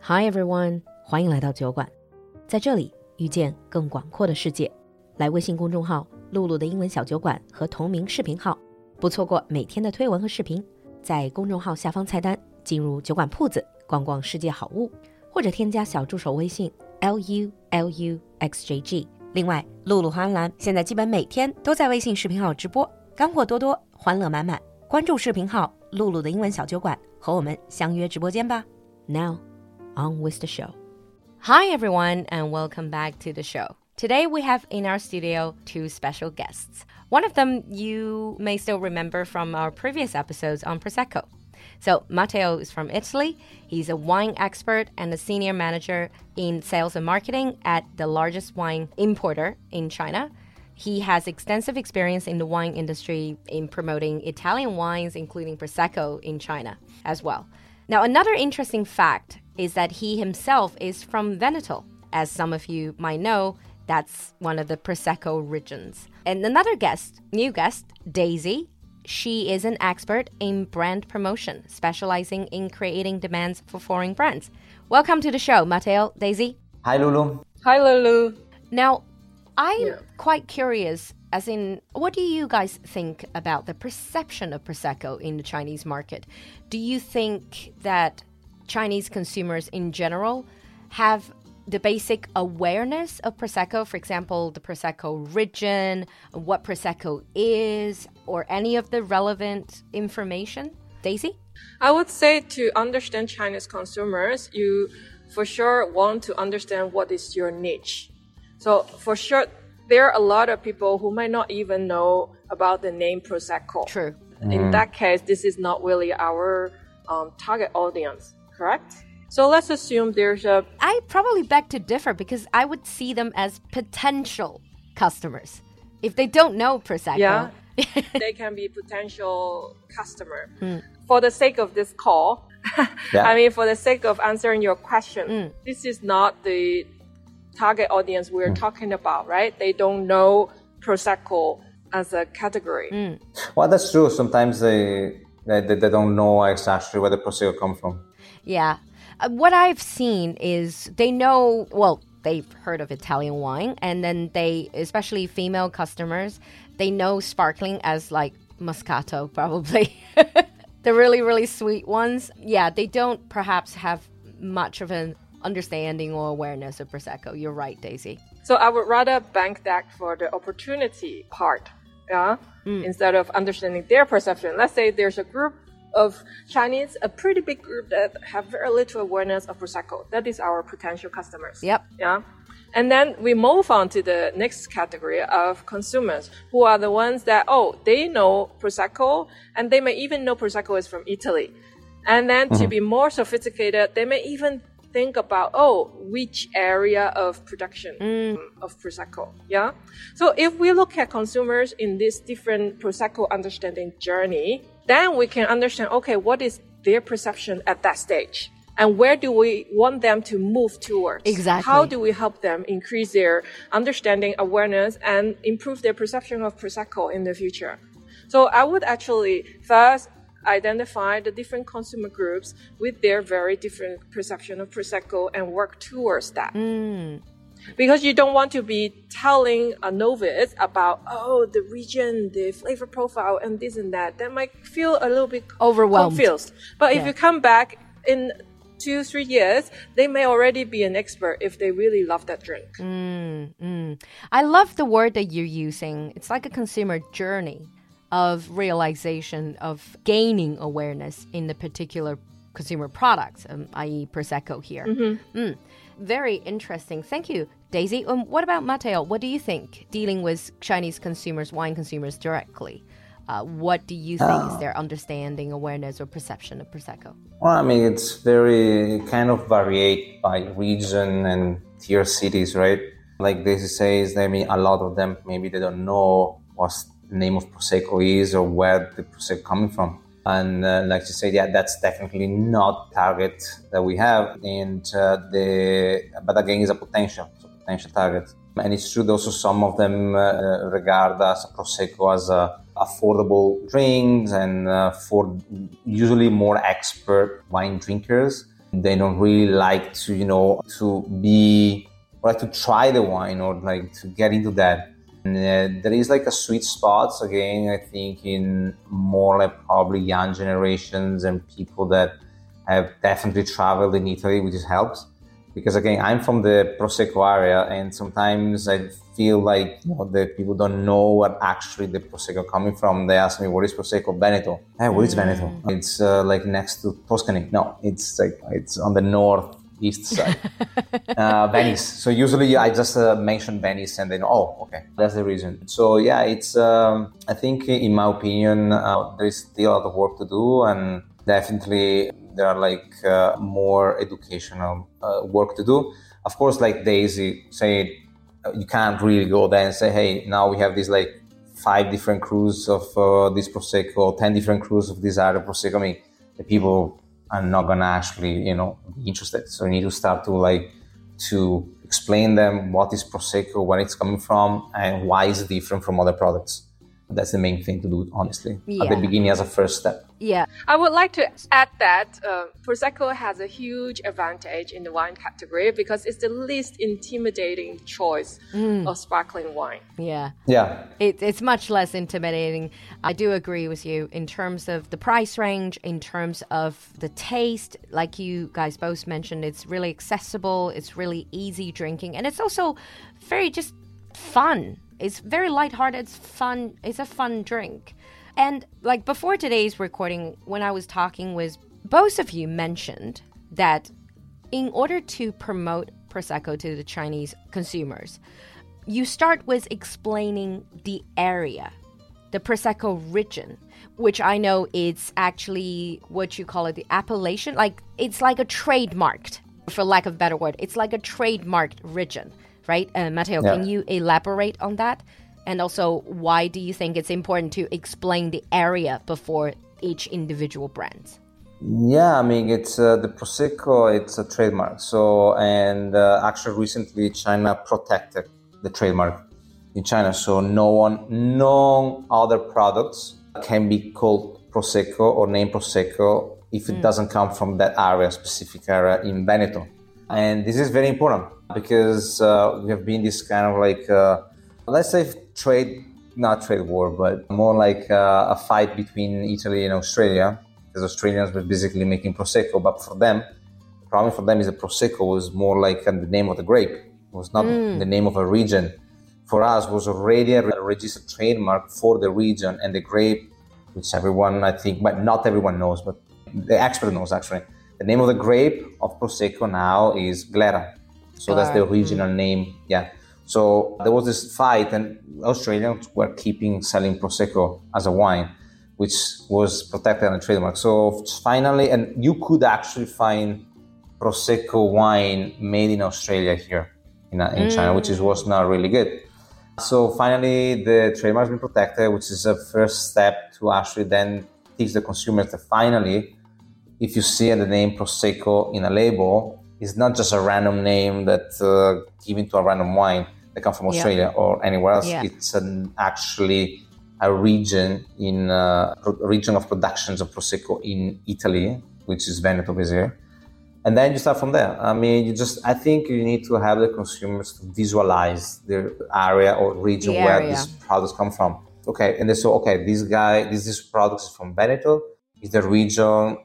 Hi everyone， 欢迎来到酒馆，在这里遇见更广阔的世界。来微信公众号露露的英文小酒馆和同名视频号，不错过每天的推文和视频。在公众号下方菜单进入酒馆铺子，逛逛世界好物，或者添加小助手微信 LULUXJG。另外，露露和安澜现在基本每天都在微信视频号直播，干货多多，欢乐满满。关注视频号露露的英文小酒馆，和我们相约直播间吧。Now, on with the show. Hi everyone, and welcome back to the show. Today we have in our studio two special guests. One of them you may still remember from our previous episodes on Prosecco. So Matteo is from Italy. He's a wine expert and a senior manager in sales and marketing at the largest wine importer in China. He has extensive experience in the wine industry in promoting Italian wines, including Prosecco in China as well. Now, another interesting fact is that he himself is from Veneto. As some of you might know, that's one of the Prosecco regions. And another guest, new guest, Daisy. She is an expert in brand promotion, specializing in creating demands for foreign brands. Welcome to the show, Matteo, Daisy. Hi, Lulu. Hi, Lulu. Now, I'm quite curious, as in, what do you guys think about the perception of Prosecco in the Chinese market? Do you think that Chinese consumers in general have the basic awareness of Prosecco, for example, the Prosecco region, what Prosecco is, or any of the relevant information? Daisy? I would say to understand Chinese consumers, you for sure want to understand what is your niche. So for sure, there are a lot of people who might not even know about the name Prosecco. True. In that case, this is not really our target audience, correct? So let's assume there's a... I probably beg to differ because I would see them as potential customers. If they don't know Prosecco. Yeah, they can be potential customer. For the sake of this call, for the sake of answering your question, this is not the target audience we're talking about, right? They don't know Prosecco as a category. Well, that's true. Sometimes they don't know exactly where the Prosecco come from. Yeah. What I've seen is they know, well, they've heard of Italian wine, and then they, especially female customers, they know sparkling as like Moscato, probably. The really, really sweet ones. Yeah, they don't perhaps have much of an understanding or awareness of Prosecco. You're right, Daisy. So I would rather bank that for the opportunity part, instead of understanding their perception. Let's say there's a group of Chinese, a pretty big group that have very little awareness of Prosecco. That is our potential customers. Yep. Yeah. And then we move on to the next category of consumers, who are the ones that, they know Prosecco, and they may even know Prosecco is from Italy. And then to be more sophisticated, they may even think about, which area of production of Prosecco. Yeah. So if we look at consumers in this different Prosecco understanding journey, then we can understand, what is their perception at that stage? And where do we want them to move towards? Exactly. How do we help them increase their understanding, awareness, and improve their perception of Prosecco in the future? So I would actually first identify the different consumer groups with their very different perception of Prosecco and work towards that. Because you don't want to be telling a novice about, the region, the flavor profile, and this and that. That might feel a little bit overwhelmed. Confused. But if you come back in 2-3 years, they may already be an expert if they really love that drink. I love the word that you're using. It's like a consumer journey of realization, of gaining awareness in the particular consumer products, i.e. Prosecco here. Very interesting. Thank you, Daisy. What about Matteo? What do you think, dealing with Chinese consumers, wine consumers directly? What do you think is their understanding, awareness, or perception of Prosecco? Well, it's very kind of varied by region and tier cities, right? Like Daisy says, a lot of them, maybe they don't know what the name of Prosecco is or where the Prosecco coming from. And like you say, that's definitely not target that we have. But again, it's a potential target. And it's true that also some of them regard Prosecco as affordable drinks and for usually more expert wine drinkers. They don't really like to, like to try the wine or like to get into that. And, there is like a sweet spot, again, I think in more like probably young generations and people that have definitely traveled in Italy, which helps. Because again, I'm from the Prosecco area, and sometimes I feel like the people don't know what actually the Prosecco coming from. They ask me, what is Prosecco? Veneto. Hey, what is Veneto? It's like next to Tuscany. No, it's on the northeast side. Venice. So usually I just mention Venice and then, okay, that's the reason. So yeah, it's, I think in my opinion, there is still a lot of work to do, and definitely there are like more educational work to do. Of course, like Daisy said, you can't really go there and say, hey, now we have these like 5 different crews of this Prosecco, 10 different crews of this other Prosecco. I mean, the people are not gonna actually, be interested. So you need to start to explain them what is Prosecco, where it's coming from, and why it's different from other products. That's the main thing to do, honestly, at the beginning as a first step. Yeah. I would like to add that Prosecco has a huge advantage in the wine category because it's the least intimidating choice of sparkling wine. Yeah. Yeah. It's much less intimidating. I do agree with you in terms of the price range, in terms of the taste. Like you guys both mentioned, it's really accessible, it's really easy drinking, and it's also very just fun. It's very lighthearted, it's fun, it's a fun drink. And like before today's recording, when I was talking with both of you mentioned that in order to promote Prosecco to the Chinese consumers, you start with explaining the area, the Prosecco region, which I know it's actually what you call it, the appellation. Like it's like a trademarked, for lack of a better word, it's like a trademarked region. Right? Matteo, can you elaborate on that? And also, why do you think it's important to explain the area before each individual brand? Yeah, I mean, it's the Prosecco, it's a trademark. So, and actually recently China protected the trademark in China. So no other products can be called Prosecco or named Prosecco if it doesn't come from that area, specific area in Veneto. And this is very important because we have been this kind of like, let's say not trade war, but more like a fight between Italy and Australia, because Australians were basically making Prosecco. But for them, the problem for them is that Prosecco was more like the name of the grape. It was not the name of a region. For us, was already a registered trademark for the region and the grape, which everyone, I think, but not everyone knows, but the expert knows actually. The name of the grape of Prosecco now is Glera. So that's the original name. Yeah. So there was this fight, and Australians were selling Prosecco as a wine, which was protected on a trademark. So finally, and you could actually find Prosecco wine made in Australia here in China, which was not really good. So finally, the trademark has been protected, which is a first step to actually then teach the consumers that finally, if you see the name Prosecco in a label, it's not just a random name that given to a random wine that comes from Australia or anywhere else. Yeah. It's actually a region region of productions of Prosecco in Italy, which is Veneto, basically. And then you start from there. I mean, I think you need to have the consumers to visualize the area or region where these products come from. Okay, and they say, okay, this product is from Veneto. Is the region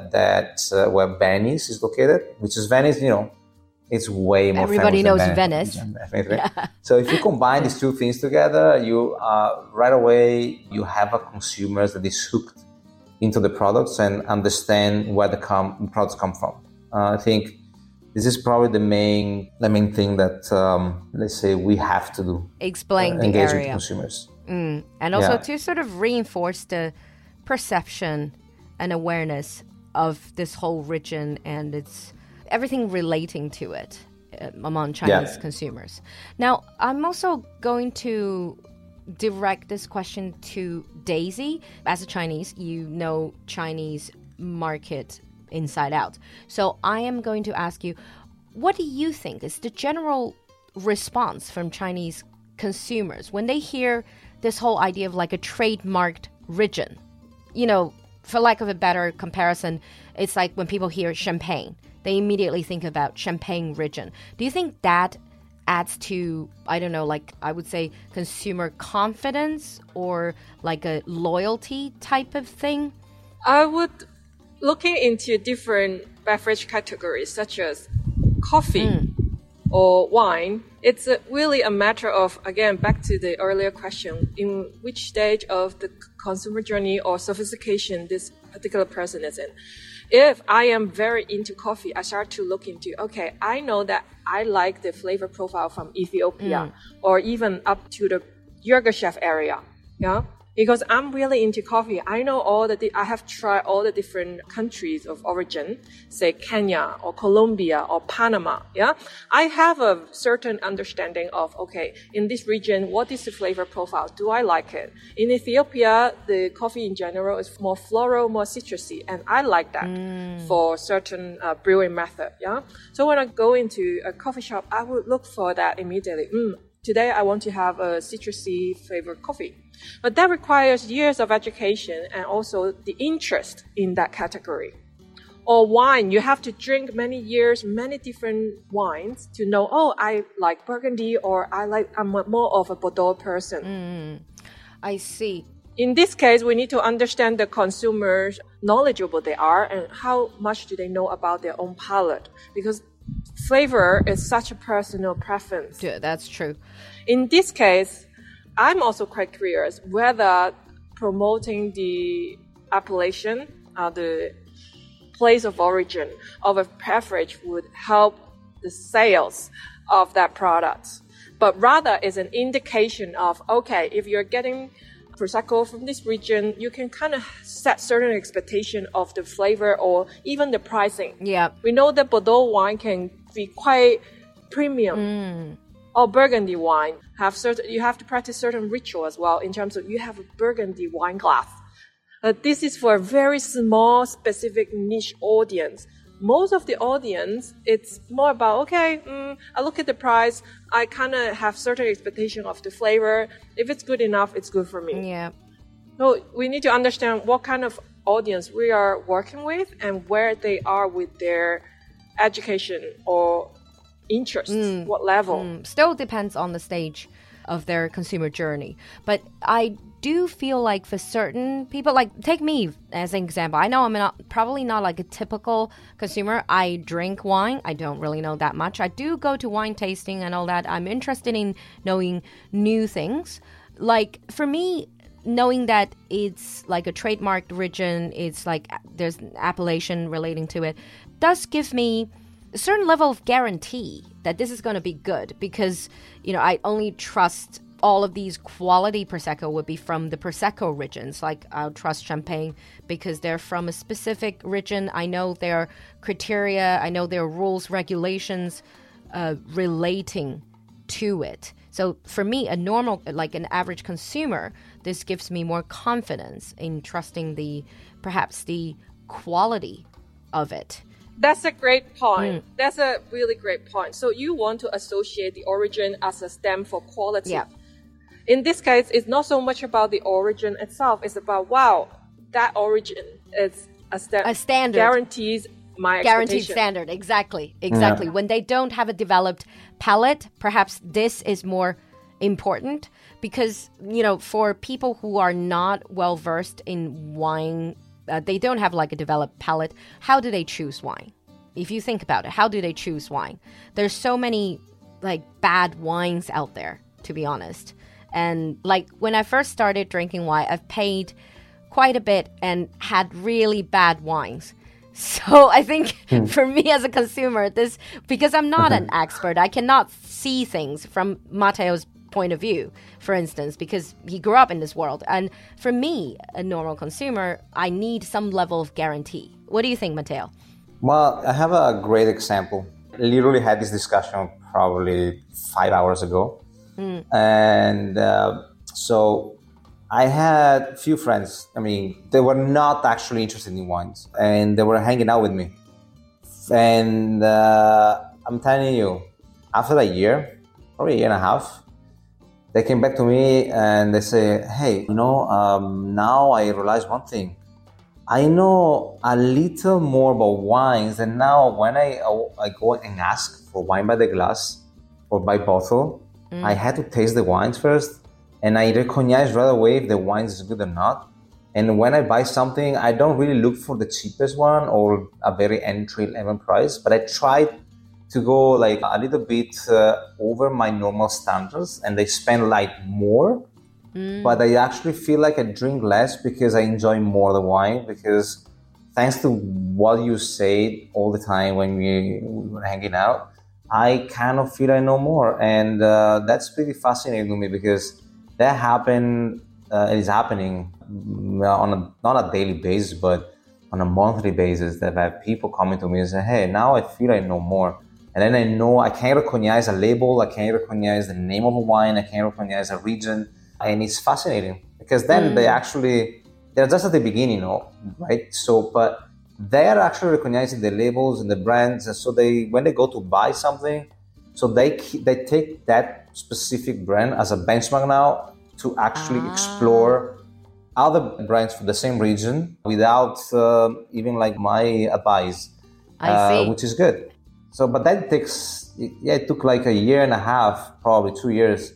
where Venice is located, which is Venice, it's way more Everybody knows Venice. Yeah. So if you combine these two things together, you right away, you have a consumer that is hooked into the products and understand where the products come from. I think this is probably the main thing that, let's say, we have to do. Explain the engage area. With consumers. And also to sort of reinforce the perception and awareness of this whole region and its everything relating to it among Chinese consumers. Now, I'm also going to direct this question to Daisy. As a Chinese, you know Chinese market inside out. So I am going to ask you, what do you think is the general response from Chinese consumers when they hear this whole idea of like a trademarked region? for lack of a better comparison, it's like when people hear champagne, they immediately think about Champagne region. Do you think that adds to, I don't know, like I would say consumer confidence or like a loyalty type of thing? I would looking into different beverage categories such as coffee or wine. It's really a matter of, again, back to the earlier question, in which stage of the consumer journey or sophistication this particular person is in. If I am very into coffee, I start to look into, okay, I know that I like the flavor profile from Ethiopia or even up to the Yirgacheffe area. Yeah. Because I'm really into coffee. I know I have tried all the different countries of origin, say Kenya or Colombia or Panama. Yeah. I have a certain understanding of, okay, in this region, what is the flavor profile? Do I like it? In Ethiopia, the coffee in general is more floral, more citrusy, and I like that for certain brewing method. Yeah. So when I go into a coffee shop, I would look for that immediately. Today I want to have a citrusy flavored coffee. But that requires years of education and also the interest in that category. Or wine, you have to drink many years, many different wines to know, oh, I like Burgundy or I'm more of a Bordeaux person. I see. In this case, we need to understand the consumers, knowledgeable they are and how much do they know about their own palate. Because flavor is such a personal preference. Yeah, that's true. In this case, I'm also quite curious whether promoting the appellation, the place of origin of a beverage would help the sales of that product. But rather is an indication of, okay, if you're getting Prosecco from this region, you can kind of set certain expectation of the flavor or even the pricing. Yeah. We know that Bordeaux wine can be quite premium. Or Burgundy wine you have to practice certain ritual as well in terms of you have a Burgundy wine glass. This is for a very small, specific niche audience. Most of the audience, it's more about, okay, I look at the price, I kind of have certain expectation of the flavor. If it's good enough, it's good for me. Yeah. So we need to understand what kind of audience we are working with and where they are with their education or interest, what level. Still depends on the stage of their consumer journey. But I do feel like for certain people, like take me as an example. I know I'm probably not like a typical consumer. I drink wine. I don't really know that much. I do go to wine tasting and all that. I'm interested in knowing new things. Like for me, knowing that it's like a trademarked region, it's like there's an appellation relating to it, does give me a certain level of guarantee that this is going to be good because, you know, I only trust all of these quality Prosecco would be from the Prosecco regions. Like I'll trust Champagne because they're from a specific region. I know their criteria, I know their rules, regulations relating to it. So for me, a normal, like an average consumer, this gives me more confidence in trusting perhaps the quality of it. That's a great point. That's a really great point. So you want to associate the origin as a stamp for quality. Yeah. In this case, it's not so much about the origin itself. It's about, wow, that origin is a standard. Guarantees my Guaranteed expectation. standard. Exactly. Yeah. When they don't have a developed palate, perhaps this is more important because, you know, for people who are not well versed in wine, they don't have like a developed palate. How do they choose wine? If you think about it, how do they choose wine? There's so many like bad wines out there, to be honest. And like when I first started drinking wine, I've paid quite a bit and had really bad wines. So I think for me as a consumer, because I'm not an expert, I cannot see things from Matteo's point of view, for instance, because he grew up in this world. And for me, a normal consumer, I need some level of guarantee. What do you think, Matteo? Well, I have a great example. I literally had this discussion probably 5 hours ago. And so I had a few friends. I mean, they were not actually interested in wines and they were hanging out with me. And I'm telling you, after a year, probably a year and a half, they came back to me and they say, hey, now I realize one thing. I know a little more about wines, and now when I go and ask for wine by the glass or by bottle, I had to taste the wines first, and I recognize right away if the wine is good or not. And when I buy something, I don't really look for the cheapest one or a very entry-level price, but I try to go like a little bit over my normal standards, and I spend like more. But I actually feel like I drink less because I enjoy more the wine, because thanks to what you say all the time when we were hanging out, I kind of feel I know more. And that's pretty fascinating to me, because that happened, it is happening on not a daily basis, but on a monthly basis, that I have people coming to me and say, hey, now I feel I know more. And then I know I can recognize a label, I can recognize the name of a wine, I can recognize a region. And it's fascinating, because then they're just at the beginning, right? So, but they're actually recognizing the labels and the brands. And so when they go to buy something, so they take that specific brand as a benchmark now to actually explore other brands for the same region without even like my advice, which is good. So, but that it took like a year and a half, probably 2 years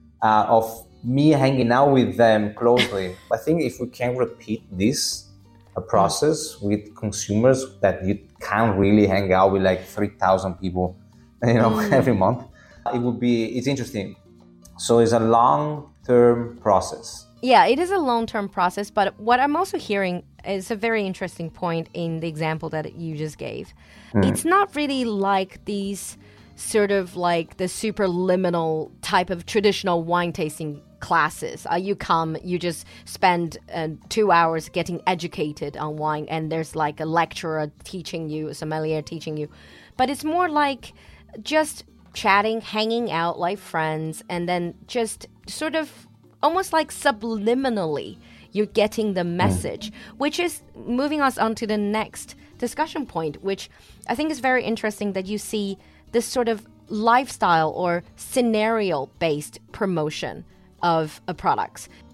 of me hanging out with them closely. I think if we can repeat this process with consumers, that you can't really hang out with like 3,000 people, every month, it's interesting. So it's a long-term process. Yeah, it is a long-term process, but what I'm also hearing is a very interesting point in the example that you just gave. It's not really like these sort of like the super liminal type of traditional wine tasting classes. You come, you just spend 2 hours getting educated on wine, and there's like a lecturer teaching you, a sommelier teaching you. But it's more like just chatting, hanging out like friends, and then just sort of almost like subliminally you're getting the message, which is moving us on to the next discussion point, which I think is very interesting, that you see this sort of lifestyle or scenario-based promotion of products.